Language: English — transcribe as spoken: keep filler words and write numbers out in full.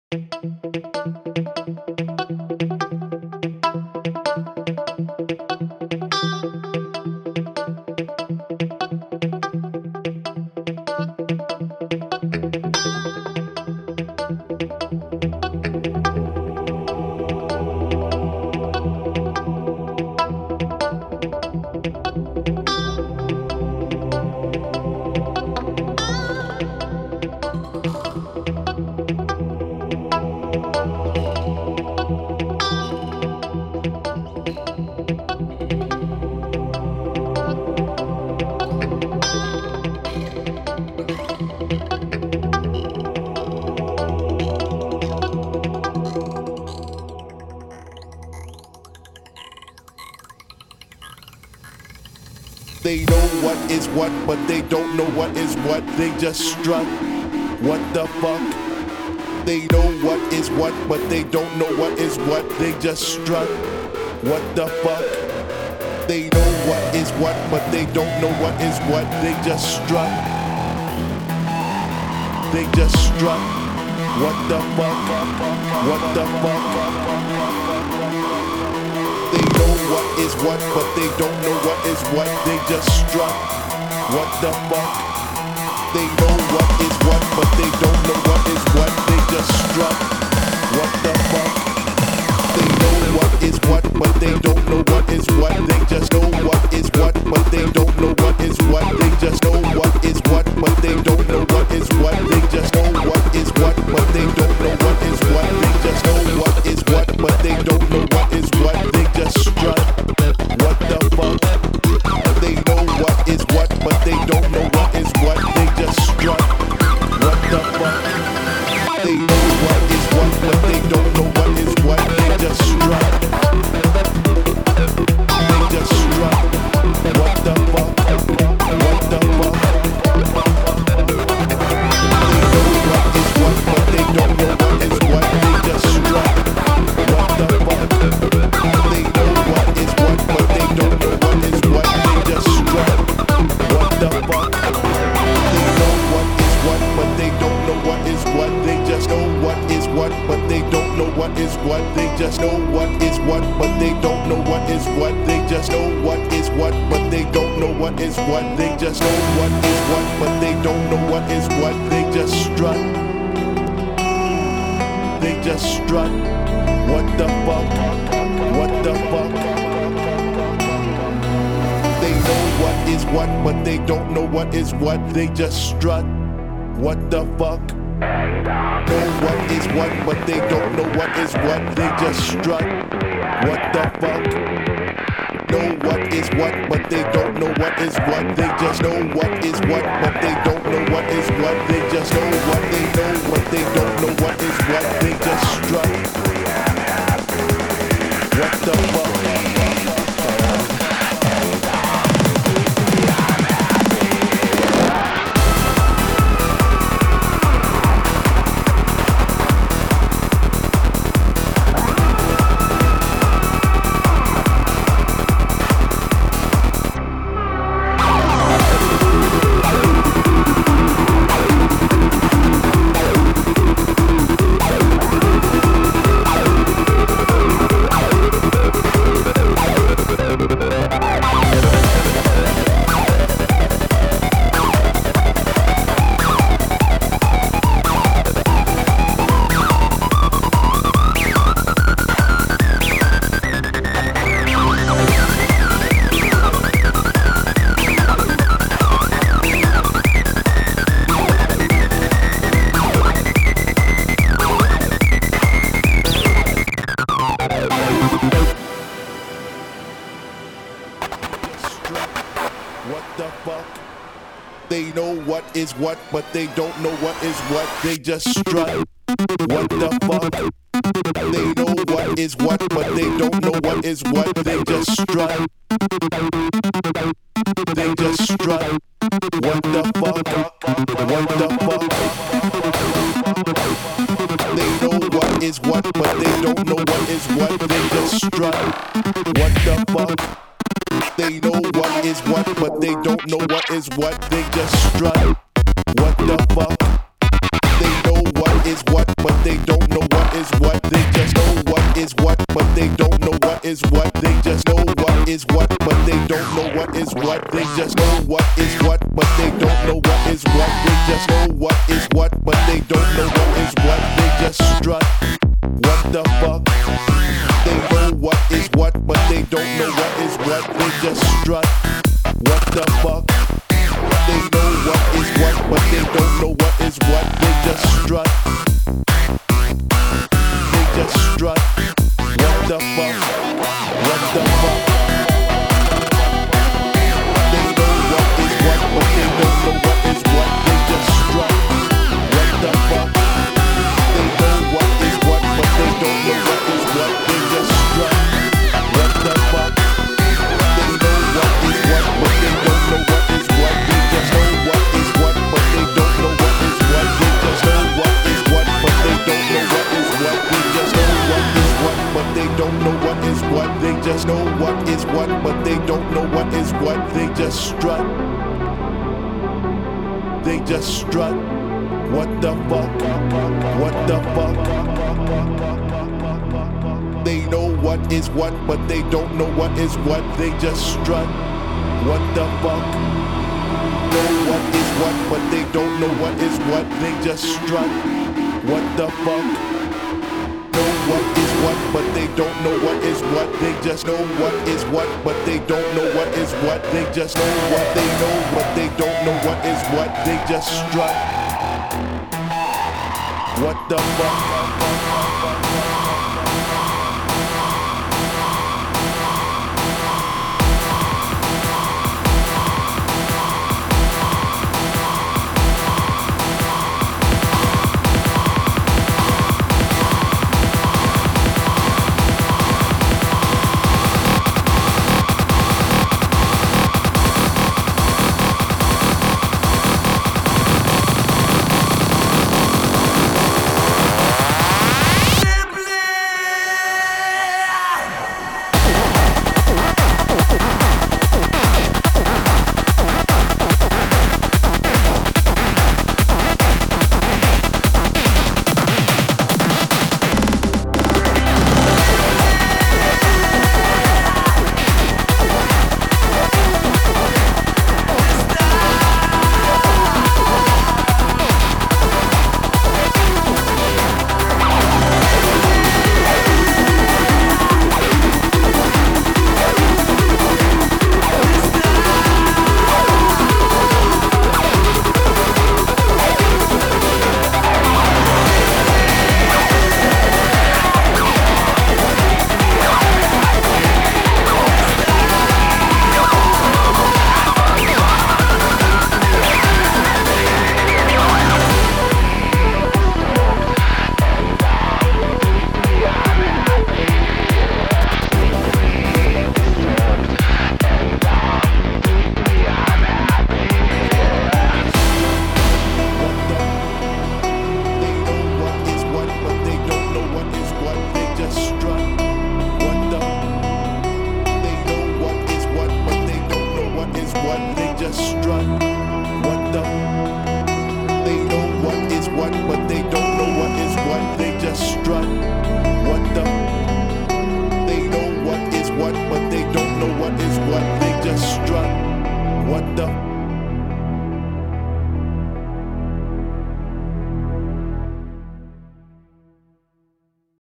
They know what is what, but they don't know what is what. They just strut. What the fuck? They know what is what, but they don't know what is what. They just strut. What the fuck? They know what is what, but they don't know what is what. They just strut. They just strut. What the fuck? What the fuck? They know what is what, but they don't know what is what. They just strut. What the fuck? They know what is what, but they don't know what is what. They just strut. What the fuck? They know what is what, but they don't know what is what. They just know what is what, but they don't know what is what. They just know what is what, but they don't know what is what. They just know what is what, but they don't know what is what. They just know what is what, but they don't know what is what. They just strut. What the fuck? They know what is what, but they don't know what is what. They just strut. What the fuck? They know what is what, but they don't know what is what. They just strut. They just strut. What the fuck? What the fuck? They know what is what, but they don't know what is what. They just strut. What the fuck? They know what is what, but they don't know what is what. They just strut. What the fuck? They know what is what, but they don't know what is what. They just know what is what, but they don't know what is what. They just know what is what, but they don't know what is what. They just know what is what, but they don't know what is what. They just know what is what, but they don't know what is what. They just strut. They just strut. What the fuck? What the fuck? They know what is what, but they don't know what is what. They just strut. What the fuck? Know what is what, but they don't know what is what. They just strut. What the fuck? Know what is what, but they don't know what is what. They just know what is what, but they don't know what is what. They just know what they know, but they don't know what is what. They just strut. What the fuck? They know what is what, but they don't know what is what. They just strut. What the fuck? They know what is what, but they don't know what is what. They just strut. They just strut. What the fuck? What the fuck? They know what is what, but they don't know what is what. They just strut. What the fuck? They know what is what, but they don't know what is what. They just strut. What the fuck? They know what is what, but they don't know what is what, but they don't know what is what. They just know what is what, but they don't know what is what. They just know what is what, but they don't know what is what. They just strut. What the fuck? They know what is what, but they don't know what is what. They just strut. What the fuck? They know what is what, but they don't know what is what. They just strut. They just strut. What the fuck? What the fuck? They know what is what, but they don't know what is what. They just strut. What the fuck? They know what is what, but they don't know what is what. They just strut. What the fuck? They know what is what, but they don't know what is what. They just know what is what, but they don't know what is what. They just know what is what, but they don't know what is what. They just know what is what, but they don't know what is what. They just know what is what, but they don't know what is what. They just strut. They just strut. What the fuck? What the fuck? They know what is what, but they don't know what is what. They just strut. What the fuck? Know what is what, but they don't know what is what. They just strut. What the fuck? Know what is what, but they don't know what is what. They just know what is what, but they don't know what is what. They just know what they know, but they don't know what is what. They just strut. What the fuck?